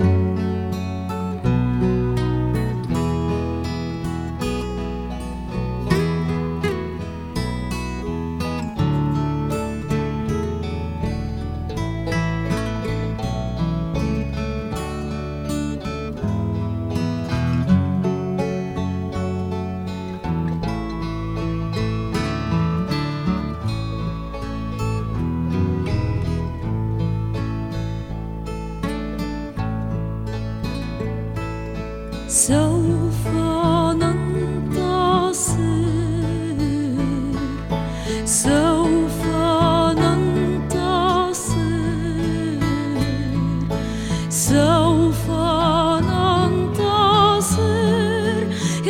سوف ننتصر، سوف ننتصر، سوف ننتصر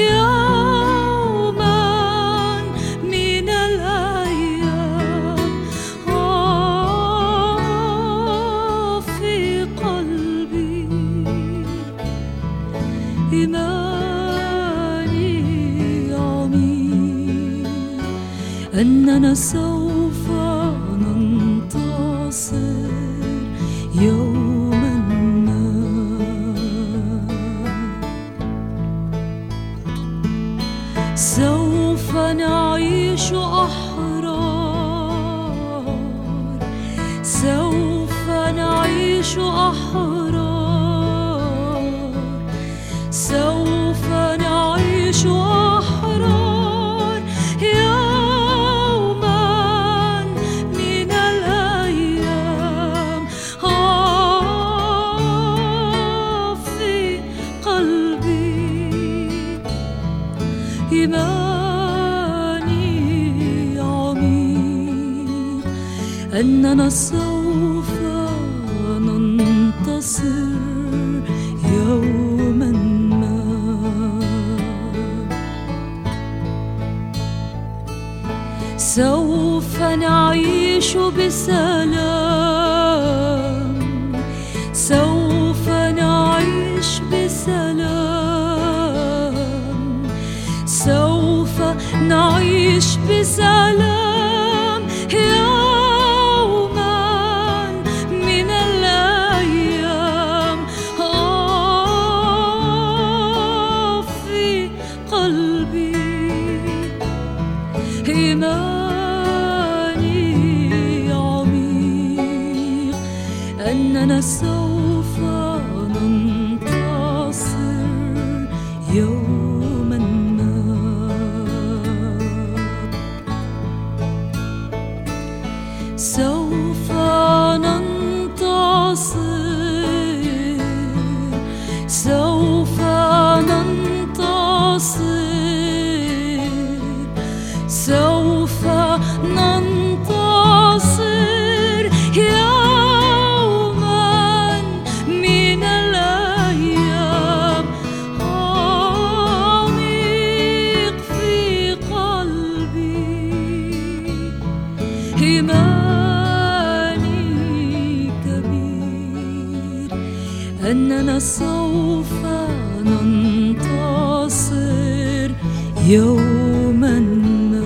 يوما من الأيام. في قلبي إيماني عميق أننا سوف ننتصر يوما ما. سوف نعيش أحرار، سوف نعيش أحرار، سوف نعيش أحرار يوما من الأيام. في قلبي إيماني عميق أننا سوف ننتصر يوما ما. سوف نعيش بسلام، سوف نعيش بسلام، سوف نعيش بسلام يوما من الأيام. في قلبي إيماني عميق أننا سوف ننتصر يوما ما. سوف ننتصر، سوف ننتصر، سوف ننتصر يوما من الأيام. عميق في قلبي إيماني كبير أننا سوف ننتصر يوما ما.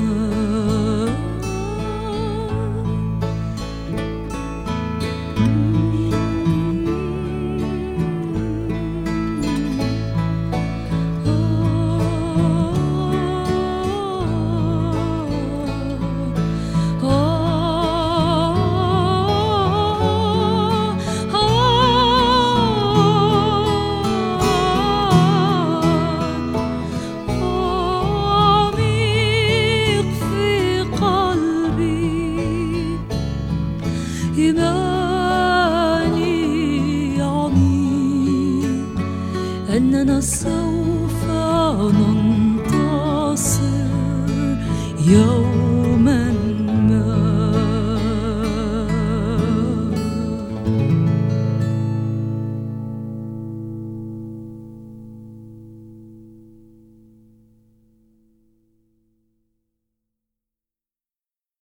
إيماني عميق أننا سوف ننتصر يوم